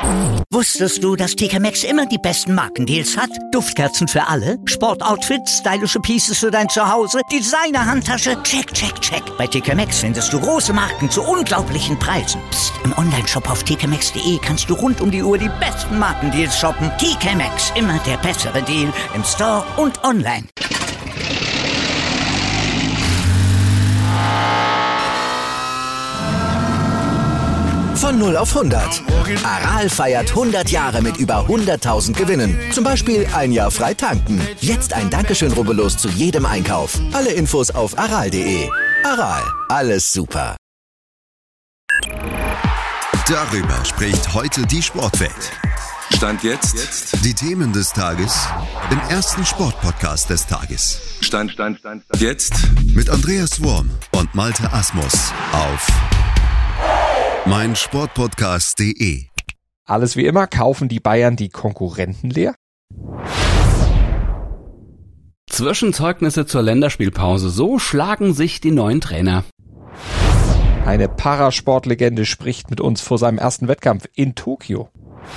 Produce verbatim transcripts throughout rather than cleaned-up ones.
Wusstest du, dass T K Maxx immer die besten Markendeals hat? Duftkerzen für alle, Sportoutfits, stylische Pieces für dein Zuhause, Designer-Handtasche, check, check, check. Bei T K Maxx findest du große Marken zu unglaublichen Preisen. Psst. Im Onlineshop auf t k maxx punkt d e kannst du rund um die Uhr die besten Markendeals shoppen. T K Maxx, immer der bessere Deal im Store und online. Von null auf hundert. Aral feiert hundert Jahre mit über hunderttausend Gewinnen. Zum Beispiel ein Jahr frei tanken. Jetzt ein Dankeschön, rubbellos zu jedem Einkauf. Alle Infos auf aral punkt de. Aral, alles super. Darüber spricht heute die Sportwelt. Stand jetzt. Die Themen des Tages im ersten Sportpodcast des Tages. Stand, Stand, Stand, Stand. Jetzt. Mit Andreas Worm und Malte Asmus auf meinsportpodcast punkt de. Alles wie immer, kaufen die Bayern die Konkurrenten leer? Zwischenzeugnisse zur Länderspielpause. So schlagen sich die neuen Trainer. Eine Parasportlegende spricht mit uns vor seinem ersten Wettkampf in Tokio.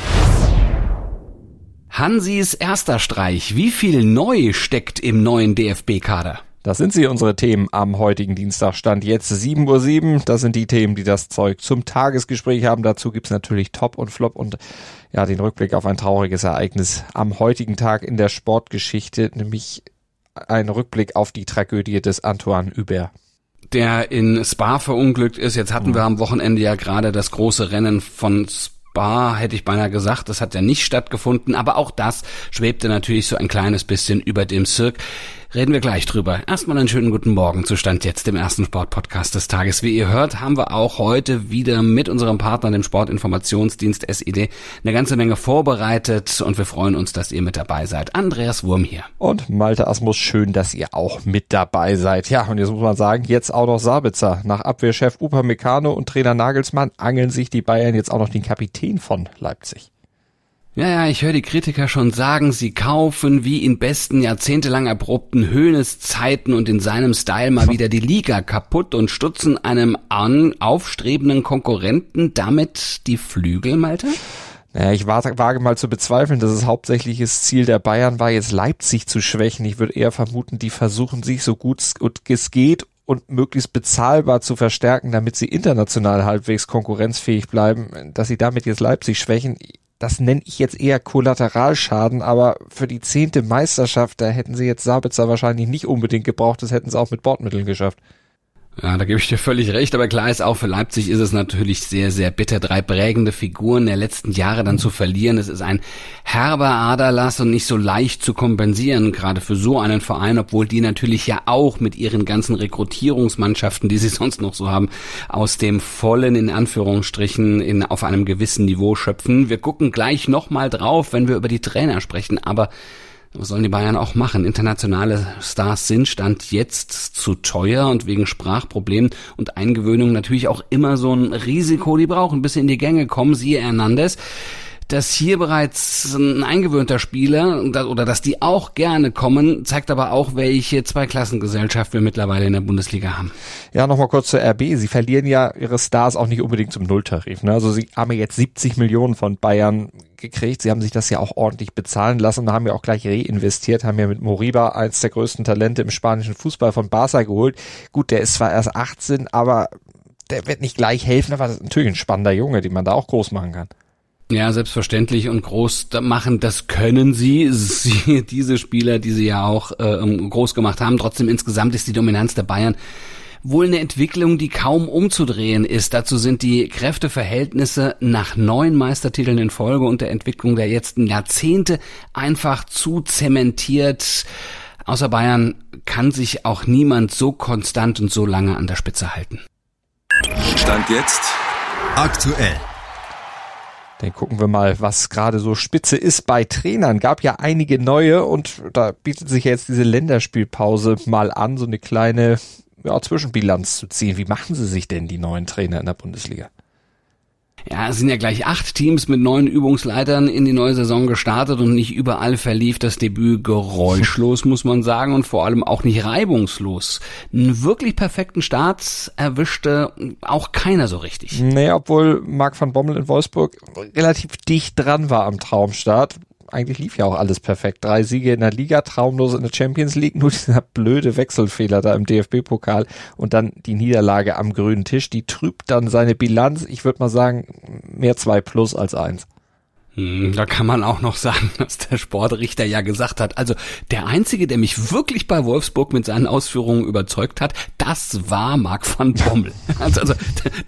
Hansis erster Streich. Wie viel neu steckt im neuen D F B-Kader? Das sind sie, unsere Themen am heutigen Dienstag. Stand jetzt sieben Uhr sieben. Das sind die Themen, die das Zeug zum Tagesgespräch haben. Dazu gibt's natürlich Top und Flop und ja, den Rückblick auf ein trauriges Ereignis am heutigen Tag in der Sportgeschichte, nämlich ein Rückblick auf die Tragödie des Antoine Hubert. Der in Spa verunglückt ist. Jetzt hatten wir am Wochenende ja gerade das große Rennen von Spa, hätte ich beinahe gesagt. Das hat ja nicht stattgefunden, aber auch das schwebte natürlich so ein kleines bisschen über dem Cirque. Reden wir gleich drüber. Erstmal einen schönen guten Morgen zu Stand jetzt, dem ersten Sportpodcast des Tages. Wie ihr hört, haben wir auch heute wieder mit unserem Partner, dem Sportinformationsdienst S I D, eine ganze Menge vorbereitet und wir freuen uns, dass ihr mit dabei seid. Andreas Wurm hier. Und Malte Asmus, schön, dass ihr auch mit dabei seid. Ja, und jetzt muss man sagen, jetzt auch noch Sabitzer. Nach Abwehrchef Upamecano und Trainer Nagelsmann angeln sich die Bayern jetzt auch noch den Kapitän von Leipzig. Ja, ja, ich höre die Kritiker schon sagen, sie kaufen wie in besten jahrzehntelang erprobten Hoeneß-Zeiten und in seinem Style mal wieder die Liga kaputt und stutzen einem an aufstrebenden Konkurrenten damit die Flügel, Malte? Naja, ich wage, wage mal zu bezweifeln, dass es hauptsächliches Ziel der Bayern war, jetzt Leipzig zu schwächen. Ich würde eher vermuten, die versuchen sich so gut es geht und möglichst bezahlbar zu verstärken, damit sie international halbwegs konkurrenzfähig bleiben. Dass sie damit jetzt Leipzig schwächen, das nenne ich jetzt eher Kollateralschaden, aber für die zehnte Meisterschaft, da hätten sie jetzt Sabitzer wahrscheinlich nicht unbedingt gebraucht, das hätten sie auch mit Bordmitteln geschafft. Ja, da gebe ich dir völlig recht, aber klar ist auch, für Leipzig ist es natürlich sehr, sehr bitter, drei prägende Figuren der letzten Jahre dann zu verlieren. Es ist ein herber Aderlass und nicht so leicht zu kompensieren, gerade für so einen Verein, obwohl die natürlich ja auch mit ihren ganzen Rekrutierungsmannschaften, die sie sonst noch so haben, aus dem vollen, in Anführungsstrichen, in, auf einem gewissen Niveau schöpfen. Wir gucken gleich nochmal drauf, wenn wir über die Trainer sprechen, aber was sollen die Bayern auch machen? Internationale Stars sind Stand jetzt zu teuer und wegen Sprachproblemen und Eingewöhnung natürlich auch immer so ein Risiko. Die brauchen ein bisschen in die Gänge kommen, siehe Hernandez. Dass hier bereits ein eingewöhnter Spieler oder dass die auch gerne kommen, zeigt aber auch, welche Zweiklassengesellschaft wir mittlerweile in der Bundesliga haben. Ja, nochmal kurz zur R B. Sie verlieren ja ihre Stars auch nicht unbedingt zum Nulltarif. Ne? Also sie haben ja jetzt siebzig Millionen von Bayern gekriegt. Sie haben sich das ja auch ordentlich bezahlen lassen und haben ja auch gleich reinvestiert, haben ja mit Moriba eins der größten Talente im spanischen Fußball von Barca geholt. Gut, der ist zwar erst achtzehn, aber der wird nicht gleich helfen, aber das ist natürlich ein spannender Junge, den man da auch groß machen kann. Ja, selbstverständlich und groß machen, das können sie, sie diese Spieler, die sie ja auch äh, groß gemacht haben. Trotzdem insgesamt ist die Dominanz der Bayern wohl eine Entwicklung, die kaum umzudrehen ist. Dazu sind die Kräfteverhältnisse nach neun Meistertiteln in Folge und der Entwicklung der letzten Jahrzehnte einfach zu zementiert. Außer Bayern kann sich auch niemand so konstant und so lange an der Spitze halten. Stand jetzt aktuell. Dann gucken wir mal, was gerade so spitze ist bei Trainern. Gab ja einige neue und da bietet sich jetzt diese Länderspielpause mal an, so eine kleine ja, Zwischenbilanz zu ziehen. Wie machen sie sich denn, die neuen Trainer in der Bundesliga? Ja, es sind ja gleich acht Teams mit neuen Übungsleitern in die neue Saison gestartet und nicht überall verlief das Debüt geräuschlos, muss man sagen, und vor allem auch nicht reibungslos. Einen wirklich perfekten Start erwischte auch keiner so richtig. Nee, obwohl Marc van Bommel in Wolfsburg relativ dicht dran war am Traumstart. Eigentlich lief ja auch alles perfekt. Drei Siege in der Liga, traumlos in der Champions League, nur dieser blöde Wechselfehler da im D F B-Pokal und dann die Niederlage am grünen Tisch, die trübt dann seine Bilanz. Ich würde mal sagen, mehr zwei plus als eins. Da kann man auch noch sagen, dass der Sportrichter ja gesagt hat, also der Einzige, der mich wirklich bei Wolfsburg mit seinen Ausführungen überzeugt hat, das war Marc van Bommel. Also, also,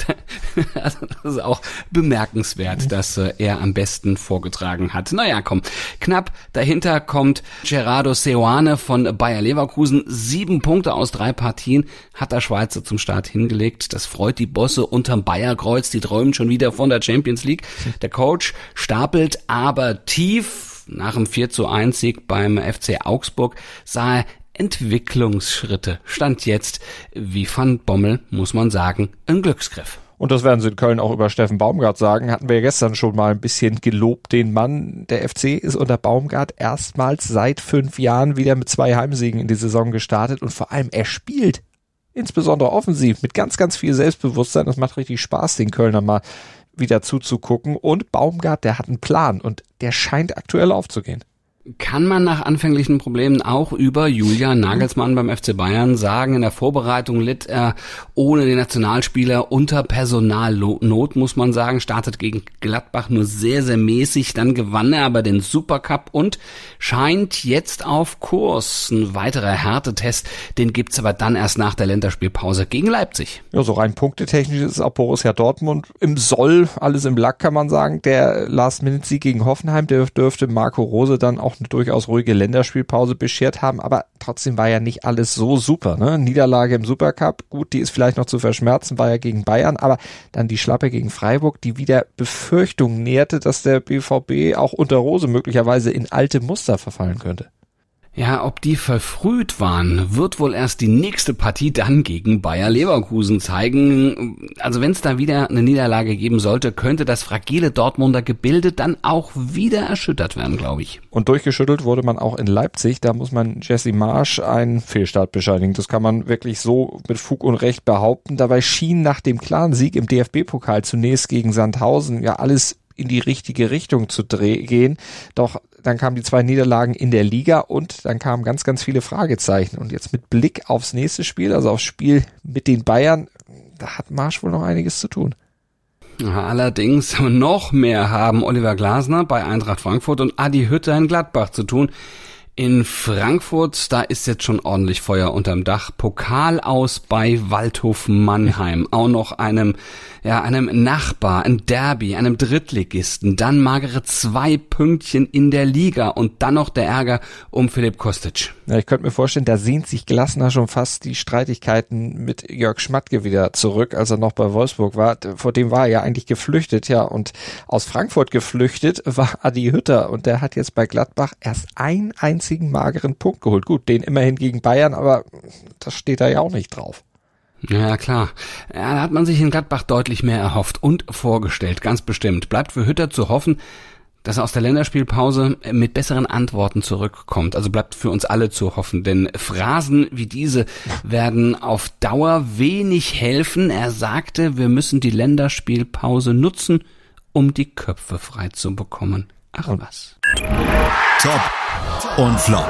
also das ist auch bemerkenswert, dass er am besten vorgetragen hat. Naja, komm, knapp dahinter kommt Gerardo Seoane von Bayer Leverkusen. Sieben Punkte aus drei Partien hat der Schweizer zum Start hingelegt. Das freut die Bosse unterm Bayerkreuz, die träumen schon wieder von der Champions League. Der Coach stapelt aber tief. Nach dem vier zu eins Sieg beim F C Augsburg sah er Entwicklungsschritte. Stand jetzt, wie Van Bommel, muss man sagen, ein Glücksgriff. Und das werden sie in Köln auch über Steffen Baumgart sagen. Hatten wir ja gestern schon mal ein bisschen gelobt, den Mann. Der F C ist unter Baumgart erstmals seit fünf Jahren wieder mit zwei Heimsiegen in die Saison gestartet und vor allem er spielt. Insbesondere offensiv mit ganz, ganz viel Selbstbewusstsein. Das macht richtig Spaß, den Kölner mal wieder zuzugucken. Und Baumgart, der hat einen Plan und der scheint aktuell aufzugehen. Kann man nach anfänglichen Problemen auch über Julian Nagelsmann beim F C Bayern sagen, in der Vorbereitung litt er ohne den Nationalspieler unter Personalnot, muss man sagen, startet gegen Gladbach nur sehr, sehr mäßig, dann gewann er aber den Supercup und scheint jetzt auf Kurs. Ein weiterer Härtetest, den gibt's aber dann erst nach der Länderspielpause gegen Leipzig. Ja, so rein punktetechnisch ist auch Borussia Dortmund im Soll, alles im Lack, kann man sagen. Der Last-Minute-Sieg gegen Hoffenheim, der dürfte Marco Rose dann auch eine durchaus ruhige Länderspielpause beschert haben, aber trotzdem war ja nicht alles so super, ne? Niederlage im Supercup, gut, die ist vielleicht noch zu verschmerzen, war ja gegen Bayern, aber dann die Schlappe gegen Freiburg, die wieder Befürchtungen nährte, dass der B V B auch unter Rose möglicherweise in alte Muster verfallen könnte. Ja, ob die verfrüht waren, wird wohl erst die nächste Partie dann gegen Bayer Leverkusen zeigen. Also wenn es da wieder eine Niederlage geben sollte, könnte das fragile Dortmunder Gebilde dann auch wieder erschüttert werden, glaube ich. Und durchgeschüttelt wurde man auch in Leipzig. Da muss man Jesse Marsch einen Fehlstart bescheinigen. Das kann man wirklich so mit Fug und Recht behaupten. Dabei schien nach dem klaren Sieg im D F B-Pokal zunächst gegen Sandhausen ja alles in die richtige Richtung zu dreh- gehen. Doch dann kamen die zwei Niederlagen in der Liga und dann kamen ganz, ganz viele Fragezeichen. Und jetzt mit Blick aufs nächste Spiel, also aufs Spiel mit den Bayern, da hat Marsch wohl noch einiges zu tun. Allerdings noch mehr haben Oliver Glasner bei Eintracht Frankfurt und Adi Hütter in Gladbach zu tun. In Frankfurt, da ist jetzt schon ordentlich Feuer unterm Dach. Pokal aus bei Waldhof Mannheim. Auch noch einem, ja, einem Nachbar, ein Derby, einem Drittligisten. Dann magere zwei Pünktchen in der Liga und dann noch der Ärger um Filip Kostic. Ja, ich könnte mir vorstellen, da sehnt sich Glasner schon fast die Streitigkeiten mit Jörg Schmatke wieder zurück, als er noch bei Wolfsburg war. Vor dem war er ja eigentlich geflüchtet, ja, und aus Frankfurt geflüchtet war Adi Hütter und der hat jetzt bei Gladbach erst ein einzigen mageren Punkt geholt. Gut, den immerhin gegen Bayern, aber das steht da ja auch nicht drauf. Ja, klar. Ja, da hat man sich in Gladbach deutlich mehr erhofft und vorgestellt, ganz bestimmt. Bleibt für Hütter zu hoffen, dass er aus der Länderspielpause mit besseren Antworten zurückkommt. Also bleibt für uns alle zu hoffen, denn Phrasen wie diese werden auf Dauer wenig helfen. Er sagte, wir müssen die Länderspielpause nutzen, um die Köpfe frei zu bekommen. Ach was. Top und Flop.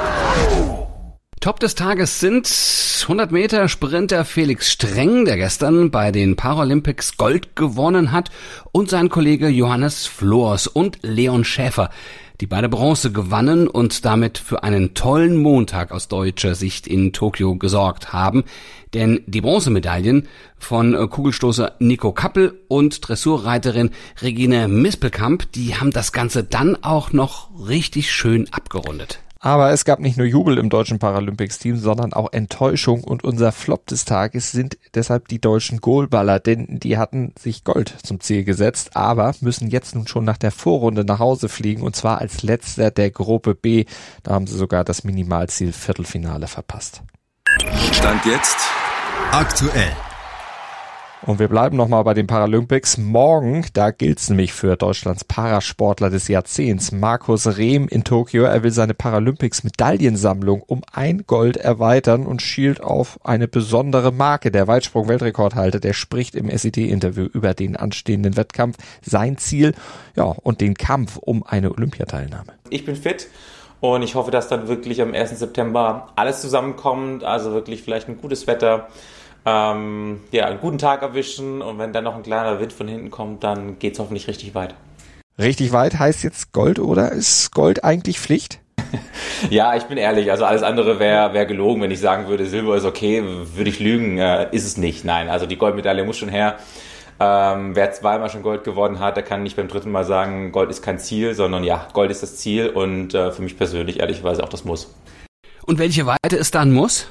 Top des Tages sind hundert Meter Sprinter Felix Streng, der gestern bei den Paralympics Gold gewonnen hat, und sein Kollege Johannes Flors und Leon Schäfer, die beide Bronze gewannen und damit für einen tollen Montag aus deutscher Sicht in Tokio gesorgt haben. Denn die Bronzemedaillen von Kugelstoßer Nico Kappel und Dressurreiterin Regine Mispelkamp, die haben das Ganze dann auch noch richtig schön abgerundet. Aber es gab nicht nur Jubel im deutschen Paralympics-Team, sondern auch Enttäuschung, und unser Flop des Tages sind deshalb die deutschen Goalballer, denn die hatten sich Gold zum Ziel gesetzt, aber müssen jetzt nun schon nach der Vorrunde nach Hause fliegen, und zwar als letzter der Gruppe B. Da haben sie sogar das Minimalziel Viertelfinale verpasst. Stand jetzt aktuell. Und wir bleiben nochmal bei den Paralympics. Morgen, da gilt's nämlich für Deutschlands Parasportler des Jahrzehnts, Markus Rehm in Tokio. Er will seine Paralympics-Medaillensammlung um ein Gold erweitern und schielt auf eine besondere Marke. Der Weitsprung-Weltrekordhalter, der spricht im S I D-Interview über den anstehenden Wettkampf, sein Ziel, ja, und den Kampf um eine Olympiateilnahme. Ich bin fit. Und ich hoffe, dass dann wirklich am ersten September alles zusammenkommt, also wirklich vielleicht ein gutes Wetter, ähm, ja, einen guten Tag erwischen und wenn dann noch ein kleiner Wind von hinten kommt, dann geht's hoffentlich richtig weit. Richtig weit heißt jetzt Gold, oder? Ist Gold eigentlich Pflicht? Ja, ich bin ehrlich, also alles andere wäre wär gelogen, wenn ich sagen würde, Silber ist okay, würde ich lügen, äh, ist es nicht. Nein, also die Goldmedaille muss schon her. Ähm, wer zweimal schon Gold gewonnen hat, der kann nicht beim dritten Mal sagen, Gold ist kein Ziel, sondern ja, Gold ist das Ziel und äh, für mich persönlich ehrlicherweise auch das Muss. Und welche Weite ist da ein Muss?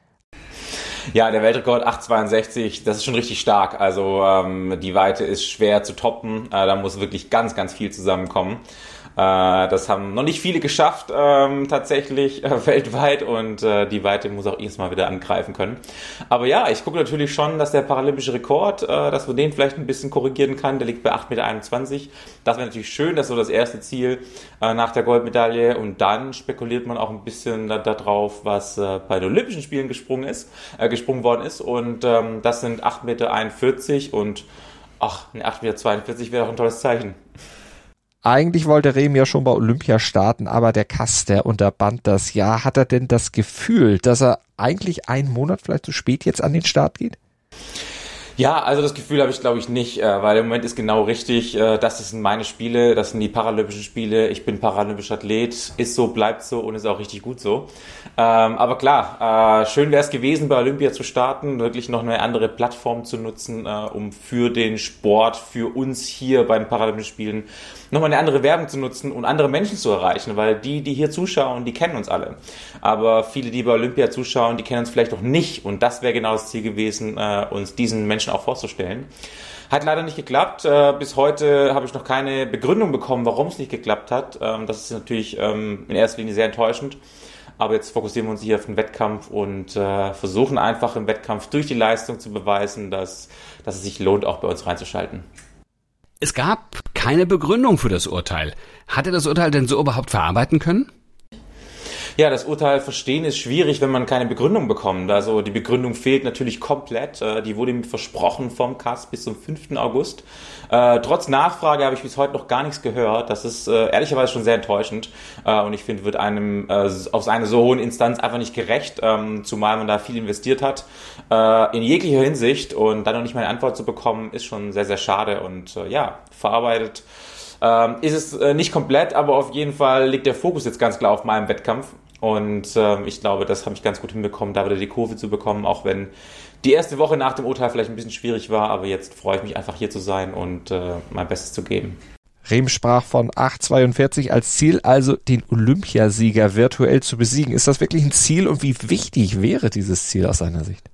Ja, der Weltrekord acht zweiundsechzig, das ist schon richtig stark. Also ähm, die Weite ist schwer zu toppen. Äh, da muss wirklich ganz, ganz viel zusammenkommen. Äh, das haben noch nicht viele geschafft, ähm, tatsächlich äh, weltweit. Und äh, die Weite muss auch erstmal wieder angreifen können. Aber ja, ich gucke natürlich schon, dass der paralympische Rekord, äh, dass man den vielleicht ein bisschen korrigieren kann. Der liegt bei acht Komma einundzwanzig Meter. Das wäre natürlich schön, das ist so das erste Ziel äh, nach der Goldmedaille. Und dann spekuliert man auch ein bisschen da, da drauf, was äh, bei den Olympischen Spielen gesprungen ist, äh, gesprungen worden ist. Und ähm, das sind acht Komma einundvierzig Meter und ach, acht Komma zweiundvierzig Meter wäre doch ein tolles Zeichen. Eigentlich wollte Rehm ja schon bei Olympia starten, aber der Kass, der unterband das Jahr. Hat er denn das Gefühl, dass er eigentlich einen Monat vielleicht zu spät jetzt an den Start geht? Ja, also das Gefühl habe ich glaube ich nicht, weil im Moment ist genau richtig, das sind meine Spiele, das sind die Paralympischen Spiele, ich bin paralympischer Athlet, ist so, bleibt so und ist auch richtig gut so. Aber klar, schön wäre es gewesen, bei Olympia zu starten, wirklich noch eine andere Plattform zu nutzen, um für den Sport, für uns hier bei den Paralympischen Spielen nochmal eine andere Werbung zu nutzen und andere Menschen zu erreichen, weil die, die hier zuschauen, die kennen uns alle. Aber viele, die bei Olympia zuschauen, die kennen uns vielleicht auch nicht und das wäre genau das Ziel gewesen, uns diesen Menschen auch vorzustellen. Hat leider nicht geklappt. Bis heute habe ich noch keine Begründung bekommen, warum es nicht geklappt hat. Das ist natürlich in erster Linie sehr enttäuschend. Aber jetzt fokussieren wir uns hier auf den Wettkampf und versuchen einfach im Wettkampf durch die Leistung zu beweisen, dass, dass es sich lohnt, auch bei uns reinzuschalten. Es gab keine Begründung für das Urteil. Hat er das Urteil denn so überhaupt verarbeiten können? Ja, das Urteil verstehen ist schwierig, wenn man keine Begründung bekommt. Also die Begründung fehlt natürlich komplett. Die wurde mir versprochen vom K A S bis zum fünften August. Äh, trotz Nachfrage habe ich bis heute noch gar nichts gehört. Das ist äh, ehrlicherweise schon sehr enttäuschend. Äh, und ich finde, wird einem äh, aus einer so hohen Instanz einfach nicht gerecht, ähm, zumal man da viel investiert hat. Äh, in jeglicher Hinsicht. Und dann noch nicht mal eine Antwort zu bekommen, ist schon sehr, sehr schade. Und äh, ja, verarbeitet ähm, ist es äh, nicht komplett, aber auf jeden Fall liegt der Fokus jetzt ganz klar auf meinem Wettkampf. Und äh, ich glaube, das habe ich ganz gut hinbekommen, da wieder die Kurve zu bekommen, auch wenn die erste Woche nach dem Urteil vielleicht ein bisschen schwierig war, aber jetzt freue ich mich einfach hier zu sein und äh, mein Bestes zu geben. Rehm sprach von acht zweiundvierzig als Ziel, also den Olympiasieger virtuell zu besiegen. Ist das wirklich ein Ziel und wie wichtig wäre dieses Ziel aus seiner Sicht?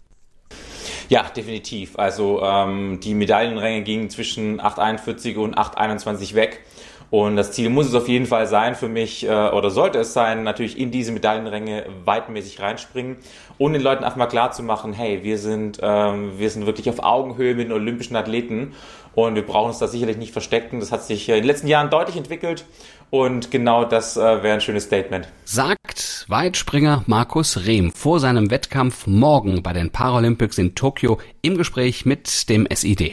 Ja, definitiv. Also ähm, die Medaillenränge gingen zwischen acht einundvierzig und acht einundzwanzig weg. Und das Ziel muss es auf jeden Fall sein für mich, äh, oder sollte es sein, natürlich in diese Medaillenränge weitmäßig reinspringen und den Leuten einfach mal klar zu machen, hey, wir sind, ähm, wir sind wirklich auf Augenhöhe mit den olympischen Athleten und wir brauchen uns da sicherlich nicht verstecken. Das hat sich in den letzten Jahren deutlich entwickelt und genau das äh, wäre ein schönes Statement. Sagt Weitspringer Markus Rehm vor seinem Wettkampf morgen bei den Paralympics in Tokio im Gespräch mit dem S I D.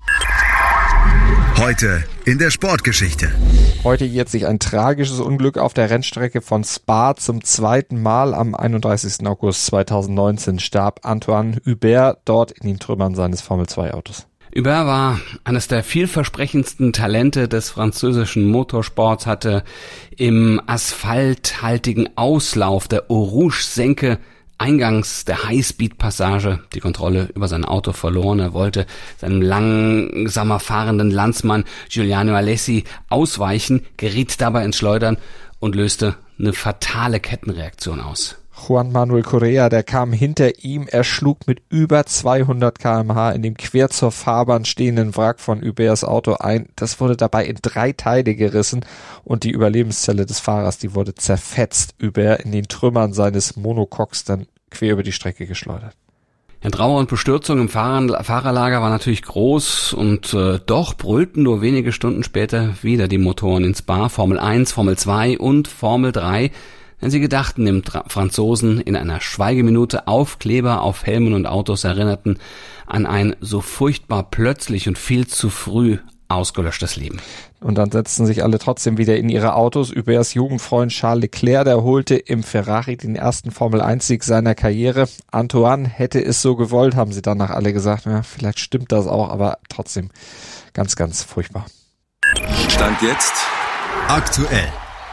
Heute in der Sportgeschichte. Heute jährt sich ein tragisches Unglück auf der Rennstrecke von Spa. Zum zweiten Mal am einunddreißigsten August zweitausendneunzehn starb Antoine Hubert dort in den Trümmern seines Formel zwei Autos. Hubert war eines der vielversprechendsten Talente des französischen Motorsports, hatte im asphalthaltigen Auslauf der Eau Rouge-Senke eingangs der Highspeed-Passage die Kontrolle über sein Auto verloren. Er wollte seinem langsamer fahrenden Landsmann Giuliano Alessi ausweichen, geriet dabei ins Schleudern und löste eine fatale Kettenreaktion aus. Juan Manuel Correa, der kam hinter ihm, er schlug mit über zweihundert Kilometer pro Stunde in dem quer zur Fahrbahn stehenden Wrack von Huberts Auto ein. Das wurde dabei in drei Teile gerissen und die Überlebenszelle des Fahrers, die wurde zerfetzt. Hubert in den Trümmern seines Monokocks dann quer über die Strecke geschleudert. Ja, Trauer und Bestürzung im Fahrer, Fahrerlager war natürlich groß und äh, doch brüllten nur wenige Stunden später wieder die Motoren ins Spa. Formel eins, Formel zwei und Formel drei. Denn sie gedachten dem Tra- Franzosen in einer Schweigeminute Aufkleber auf Helmen und Autos erinnerten an ein so furchtbar plötzlich und viel zu früh ausgelöschtes Leben. Und dann setzten sich alle trotzdem wieder in ihre Autos. Übers Jugendfreund Charles Leclerc, der holte im Ferrari den ersten Formel eins Sieg seiner Karriere. Antoine hätte es so gewollt, haben sie danach alle gesagt. Ja, vielleicht stimmt das auch, aber trotzdem ganz, ganz furchtbar. Stand jetzt Aktuell.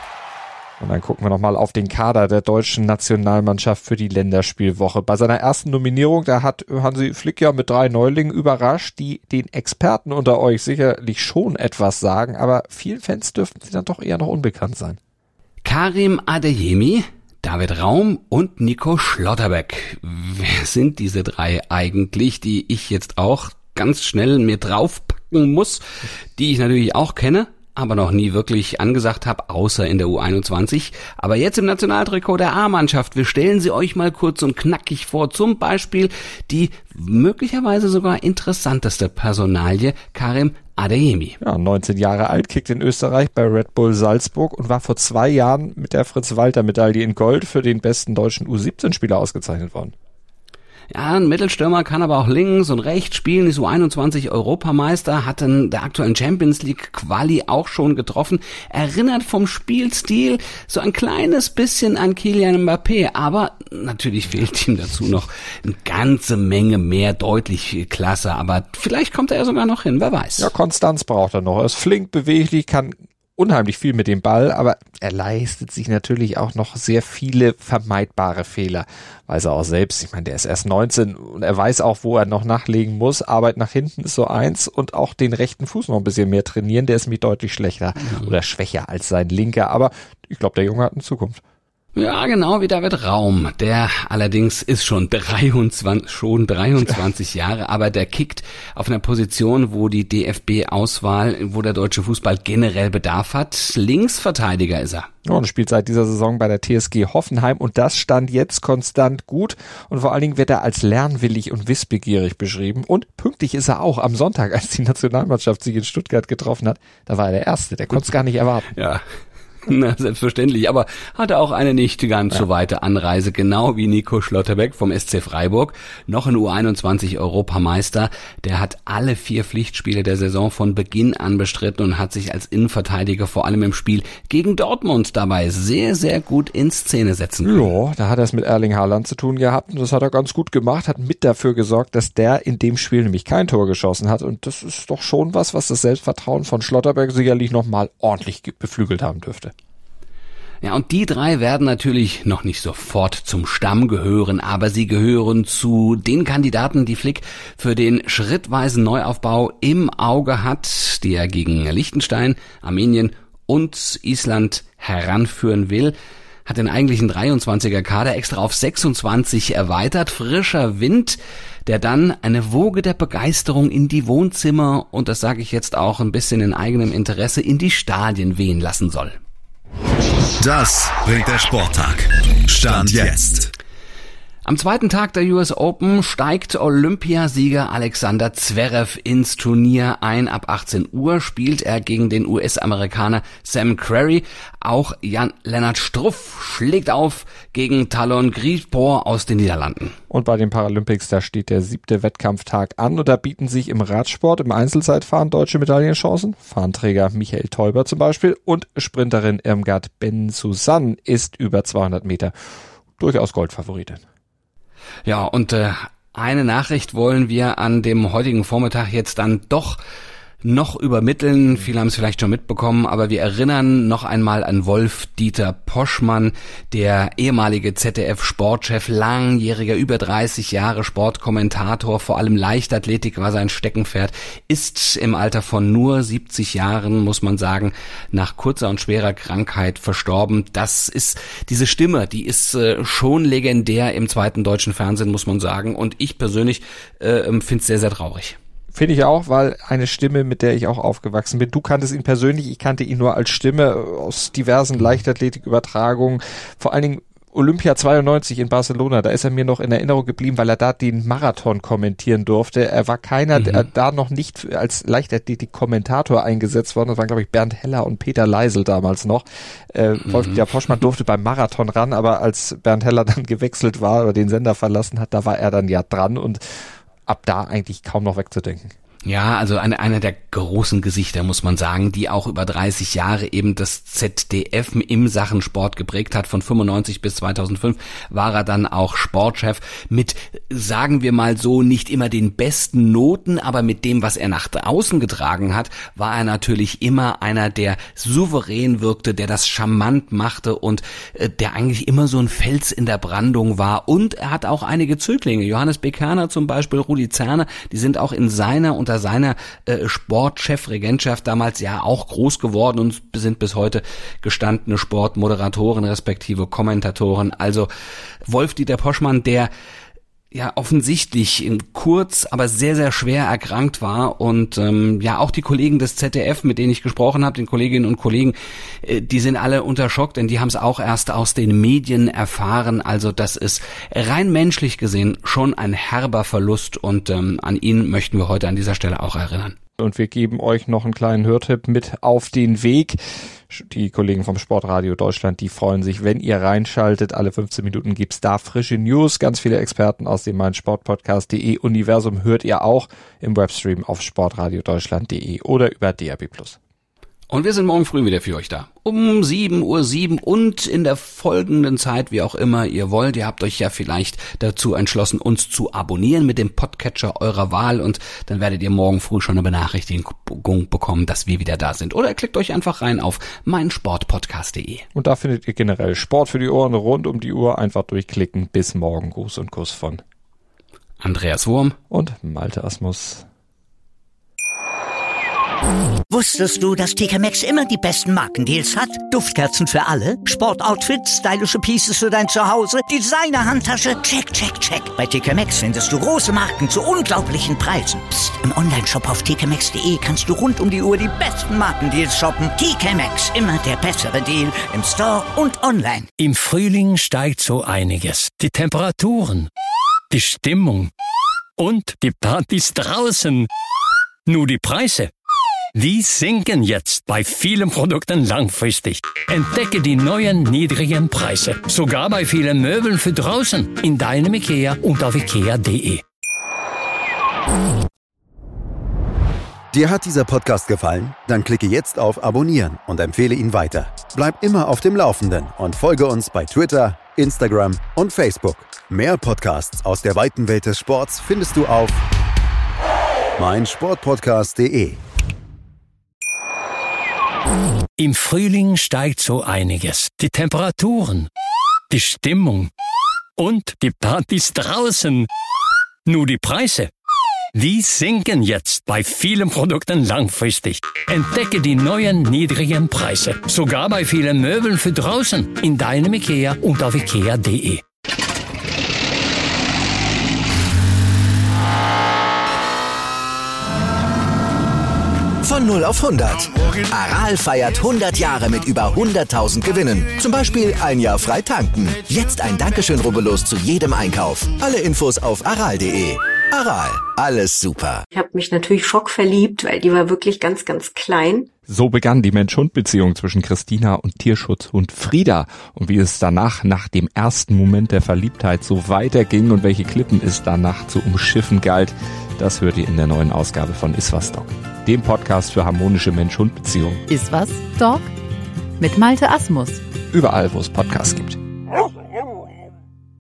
Und dann gucken wir nochmal auf den Kader der deutschen Nationalmannschaft für die Länderspielwoche. Bei seiner ersten Nominierung, da hat Hansi Flick ja mit drei Neulingen überrascht, die den Experten unter euch sicherlich schon etwas sagen, aber vielen Fans dürften sie dann doch eher noch unbekannt sein. Karim Adeyemi, David Raum und Nico Schlotterbeck. Wer sind diese drei eigentlich, die ich jetzt auch ganz schnell mir draufpacken muss, die ich natürlich auch kenne, aber noch nie wirklich angesagt habe, außer in der U einundzwanzig. Aber jetzt im Nationaltrikot der A-Mannschaft. Wir stellen sie euch mal kurz und knackig vor. Zum Beispiel die möglicherweise sogar interessanteste Personalie, Karim Adeyemi. Ja, neunzehn Jahre alt, kickt in Österreich bei Red Bull Salzburg und war vor zwei Jahren mit der Fritz-Walter-Medaille in Gold für den besten deutschen U siebzehn Spieler ausgezeichnet worden. Ja, ein Mittelstürmer kann aber auch links und rechts spielen, ist U einundzwanzig Europameister, hat in der aktuellen Champions League Quali auch schon getroffen, erinnert vom Spielstil so ein kleines bisschen an Kylian Mbappé, aber natürlich fehlt ihm dazu noch eine ganze Menge mehr, deutlich Klasse, aber vielleicht kommt er ja sogar noch hin, wer weiß. Ja, Konstanz braucht er noch, er ist flink, beweglich, kann unheimlich viel mit dem Ball, aber er leistet sich natürlich auch noch sehr viele vermeidbare Fehler. Weiß er auch selbst, ich meine, der ist erst neunzehn und er weiß auch, wo er noch nachlegen muss. Arbeit nach hinten ist so eins und auch den rechten Fuß noch ein bisschen mehr trainieren, der ist nämlich deutlich schlechter mhm. oder schwächer als sein linker, aber ich glaube, der Junge hat eine Zukunft. Ja, genau wie David Raum. Der allerdings ist schon dreiundzwanzig, schon dreiundzwanzig Jahre, aber der kickt auf einer Position, wo die D F B-Auswahl, wo der deutsche Fußball generell Bedarf hat. Linksverteidiger ist er. Ja, und spielt seit dieser Saison bei der T S G Hoffenheim und das stand jetzt konstant gut und vor allen Dingen wird er als lernwillig und wissbegierig beschrieben und pünktlich ist er auch am Sonntag, als die Nationalmannschaft sich in Stuttgart getroffen hat. Da war er der Erste, der konnte es gar nicht erwarten. Ja. Na, selbstverständlich, aber hatte auch eine nicht ganz ja. so weite Anreise, genau wie Nico Schlotterbeck vom S C Freiburg, noch ein U einundzwanzig Europameister, der hat alle vier Pflichtspiele der Saison von Beginn an bestritten und hat sich als Innenverteidiger vor allem im Spiel gegen Dortmund dabei sehr, sehr gut in Szene setzen können. Ja, da hat er es mit Erling Haaland zu tun gehabt und das hat er ganz gut gemacht, hat mit dafür gesorgt, dass der in dem Spiel nämlich kein Tor geschossen hat und das ist doch schon was, was das Selbstvertrauen von Schlotterbeck sicherlich nochmal ordentlich beflügelt haben dürfte. Ja, und die drei werden natürlich noch nicht sofort zum Stamm gehören, aber sie gehören zu den Kandidaten, die Flick für den schrittweisen Neuaufbau im Auge hat, die er gegen Liechtenstein, Armenien und Island heranführen will. Hat den eigentlichen dreiundzwanziger Kader extra auf sechsundzwanzig erweitert. Frischer Wind, der dann eine Woge der Begeisterung in die Wohnzimmer und das sage ich jetzt auch ein bisschen in eigenem Interesse, in die Stadien wehen lassen soll. Das bringt der Sporttag. Stand jetzt. Am zweiten Tag der U S Open steigt Olympiasieger Alexander Zverev ins Turnier ein. Ab achtzehn Uhr spielt er gegen den U S-Amerikaner Sam Querrey. Auch Jan-Lennart Struff schlägt auf gegen Talon Griekspoor aus den Niederlanden. Und bei den Paralympics, da steht der siebte Wettkampftag an und da bieten sich im Radsport, im Einzelzeitfahren deutsche Medaillenchancen. Fahnenträger Michael Teuber zum Beispiel und Sprinterin Irmgard Bensusan ist über zweihundert Meter durchaus Goldfavoritin. Ja, und äh, eine Nachricht wollen wir an dem heutigen Vormittag jetzt dann doch noch übermitteln. Viele haben es vielleicht schon mitbekommen, aber wir erinnern noch einmal an Wolf-Dieter Poschmann, der ehemalige Z D F-Sportchef, langjähriger, über dreißig Jahre Sportkommentator, vor allem Leichtathletik war sein Steckenpferd, ist im Alter von nur siebzig Jahren, muss man sagen, nach kurzer und schwerer Krankheit verstorben. Das ist diese Stimme, die ist äh, schon legendär im zweiten deutschen Fernsehen, muss man sagen, und ich persönlich äh, finde es sehr, sehr traurig. Finde ich auch, weil eine Stimme, mit der ich auch aufgewachsen bin. Du kanntest ihn persönlich, ich kannte ihn nur als Stimme aus diversen Leichtathletikübertragungen. Vor allen Dingen Olympia zweiundneunzig in Barcelona, da ist er mir noch in Erinnerung geblieben, weil er da den Marathon kommentieren durfte. Er war keiner, mhm. der da noch nicht als Leichtathletik-Kommentator eingesetzt worden. Das waren, glaube ich, Bernd Heller und Peter Leisel damals noch. Äh, mhm. Wolf-Dieter Poschmann durfte beim Marathon ran, aber als Bernd Heller dann gewechselt war oder den Sender verlassen hat, da war er dann ja dran und ab da eigentlich kaum noch wegzudenken. Ja, also eine, einer der großen Gesichter, muss man sagen, die auch über dreißig Jahre eben das Z D F im Sachen Sport geprägt hat. Von fünfundneunzig bis zweitausendfünf war er dann auch Sportchef mit, sagen wir mal so, nicht immer den besten Noten, aber mit dem, was er nach draußen getragen hat, war er natürlich immer einer, der souverän wirkte, der das charmant machte und äh, der eigentlich immer so ein Fels in der Brandung war. Und er hat auch einige Zöglinge, Johannes B. Kerner zum Beispiel, Rudi Zerner, die sind auch in seiner und unter seiner äh, Sportchef-Regentschaft damals ja auch groß geworden und sind bis heute gestandene Sportmoderatoren respektive Kommentatoren. Also Wolf-Dieter Poschmann, der ja offensichtlich in kurz, aber sehr, sehr schwer erkrankt war und ähm, ja auch die Kollegen des Z D F, mit denen ich gesprochen habe, den Kolleginnen und Kollegen, äh, die sind alle unter Schock, denn die haben es auch erst aus den Medien erfahren. Also das ist rein menschlich gesehen schon ein herber Verlust und ähm, an ihn möchten wir heute an dieser Stelle auch erinnern. Und wir geben euch noch einen kleinen Hörtipp mit auf den Weg. Die Kollegen vom Sportradio Deutschland, die freuen sich, wenn ihr reinschaltet. Alle fünfzehn Minuten gibt's da frische News. Ganz viele Experten aus dem meinsportpodcast punkt de Universum hört ihr auch im Webstream auf sportradiodeutschland punkt de oder über D A B plus. Und wir sind morgen früh wieder für euch da. Um sieben Uhr sieben und in der folgenden Zeit, wie auch immer ihr wollt. Ihr habt euch ja vielleicht dazu entschlossen, uns zu abonnieren mit dem Podcatcher eurer Wahl und dann werdet ihr morgen früh schon eine Benachrichtigung bekommen, dass wir wieder da sind. Oder ihr klickt euch einfach rein auf meinsportpodcast punkt de. Und da findet ihr generell Sport für die Ohren rund um die Uhr. Einfach durchklicken. Bis morgen. Gruß und Kuss von Andreas Wurm und Malte Asmus. Wusstest du, dass T K Maxx immer die besten Markendeals hat? Duftkerzen für alle, Sportoutfits, stylische Pieces für dein Zuhause, Designer-Handtasche, check, check, check. Bei T K Maxx findest du große Marken zu unglaublichen Preisen. Psst. Im Onlineshop auf t k maxx punkt de kannst du rund um die Uhr die besten Markendeals shoppen. T K Maxx, immer der bessere Deal im Store und online. Im Frühling steigt so einiges. Die Temperaturen, die Stimmung und die Partys draußen. Nur die Preise, die sinken jetzt bei vielen Produkten langfristig. Entdecke die neuen niedrigen Preise. Sogar bei vielen Möbeln für draußen. In deinem IKEA und auf ikea punkt de. Dir hat dieser Podcast gefallen? Dann klicke jetzt auf Abonnieren und empfehle ihn weiter. Bleib immer auf dem Laufenden und folge uns bei Twitter, Instagram und Facebook. Mehr Podcasts aus der weiten Welt des Sports findest du auf meinsportpodcast punkt de. Im Frühling steigt so einiges. Die Temperaturen, die Stimmung und die Partys draußen. Nur die Preise, die sinken jetzt bei vielen Produkten langfristig. Entdecke die neuen niedrigen Preise. Sogar bei vielen Möbeln für draußen. In deinem IKEA und auf ikea punkt de. Von null auf hundert. Aral feiert hundert Jahre mit über hunderttausend Gewinnen. Zum Beispiel ein Jahr frei tanken. Jetzt ein Dankeschön, rubbellos zu jedem Einkauf. Alle Infos auf aral punkt de. Aral, alles super. Ich habe mich natürlich schockverliebt, weil die war wirklich ganz, ganz klein. So begann die Mensch-Hund-Beziehung zwischen Christina und Tierschutzhund Frieda. Und wie es danach, nach dem ersten Moment der Verliebtheit, so weiterging und welche Klippen es danach zu umschiffen galt, das hört ihr in der neuen Ausgabe von Iswas Dog, dem Podcast für harmonische Mensch-Hund-Beziehungen. Iswas Dog mit Malte Asmus. Überall, wo es Podcasts gibt.